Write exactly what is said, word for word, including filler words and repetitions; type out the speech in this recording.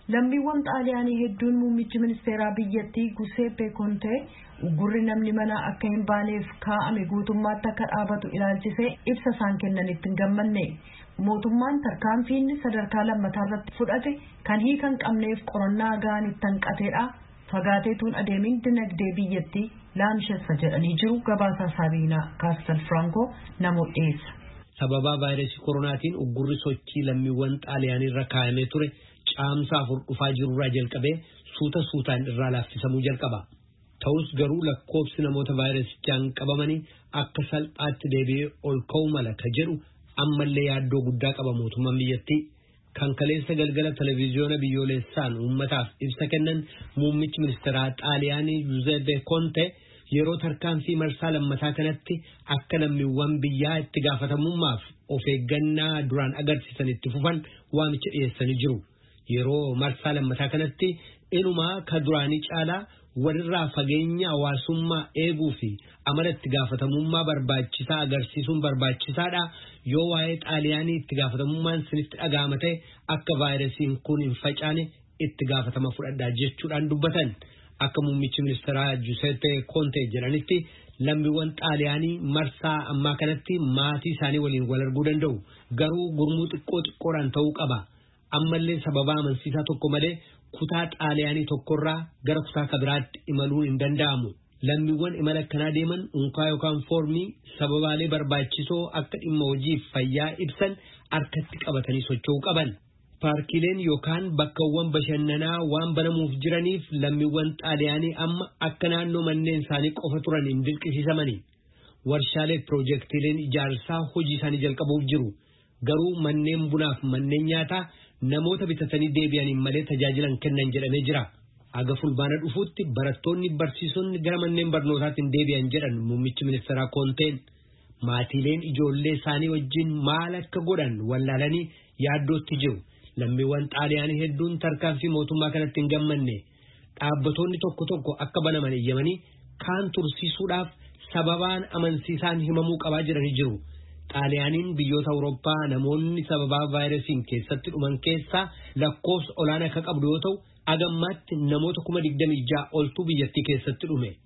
lammiiwwan xaaliyaanii hedduun muummichi ministeeraa biyyattii Giuseppe Conte gurri namni mana akka hin baaneef kaa'ame guutummaatti akka dhaabatu ilaalchisee ibsa isaan kennanitti hin gammanne. Mootummaan tarkaanfiin sadarkaa lammataa irratti fudhate kan hiikan qabneef qorannaa gahaan itti hanqateedha. Fagaateetuun adeemin dinagdee biyyattii laamshessa jedhanii jiru. Gabaasaa Sabiinaa Kaastal Franco namoota dhiyeessa. Sababa vaayirasii koronaatiin uggurri sochii lammiiwwan xaaliyaanii irra kaa'amee ture caamsaa afur dhufaa jirurraa jalqabee suuta suutaan irraa laaffisamuu jalqaba. Ta'us garuu lakkoofsi namoota vaayirasichaan qabamanii akka salphaatti deebi'ee ol ka'uu mala ka jedhu ammallee yaaddoo guddaa qaba mootummaan biyyattii. Kan kaleessa galgala televiziyoona biyyoolessaan uummataaf ibsa kennan muummichi ministeeraa xaaliyaanii Giuseppe Conte yeroo tarkaanfii marsaa lammataa kanatti akka lammiiwwan biyyaa itti gaafatamummaaf of eeggannaa duraan agarsiisan itti fufan waamicha dhiyeessanii jiru. Yeroo marsaa lammataa kanatti inumaa ka duraanii caalaa walirraa fageenya hawaasummaa eeguu fi amala itti gaafatamummaa barbaachisaa agarsiisuun barbaachisaadha. Yoo waa'ee xaaliyaanii itti gaafatamummaan sinitti dhaga'ama ta'e akka vaayirasiin kun hin facaane itti gaafatama fudhadhaa jechuudhaan dubbatan. Akka muummichi ministeeraa Giuseppe Conte jedhanitti lammiiwwan xaaliyaanii marsaa ammaa kanatti maatii isaanii waliin wal arguu danda'u. Garuu gurmuu xiqqoo xiqqoodhaan ta'uu qaba. Ammallee sababa amansiisaa tokko malee kutaa xaaliyaanii tokkorraa gara kutaa kabiraatti imaluun hin danda'amu. Lammiiwwan imala akkanaa deeman unkaa yookaan foormii sababaalee barbaachisoo akka dhimma hojiif fayyaa ibsan harkatti qabatanii socho'uu qaban. Paarkileen yookaan bakkawwan bashannanaa waan banamuuf jiraniif lammiiwwan xaaliyaanii amma akka naannoo manneen isaanii qofa turan hin dirqisiisamani. Warshaalee piroojeektiileen ijaarsaa hojii isaanii jalqabuuf jiru. Garuu manneen bunaaf manneen nyaataa namoota bitatanii deebi'aniin malee tajaajilan kennan jedhamee jira. Aga fulbaana dhufuutti barattoonni barsiisonni gara manneen barnootaatti hin deebi'an jedhan muummichi ministeeraa Konteen. Maatiileen ijoollee isaanii wajjin maal akka godhan wallaalanii yaaddootti jiru. Lammiiwwan xaaliyaanii hedduun tarkaanfii mootummaa kanatti hin gammanne. Dhaabbattoonni tokko tokko akka banaman eeyyamanii kaan tursiisuudhaaf sababaan amansiisaan himamuu qabaa jiranii jiru. Xaaliyaaniin biyyoota Awurooppaa namoonni sababaa vaayirasiin keessatti dhuman keessaa lakkoofsa olaanaa akka qabdu yoo ta'u, agammaatti namoota kuma digdamii ja'a oltu biyyattii keessatti dhume.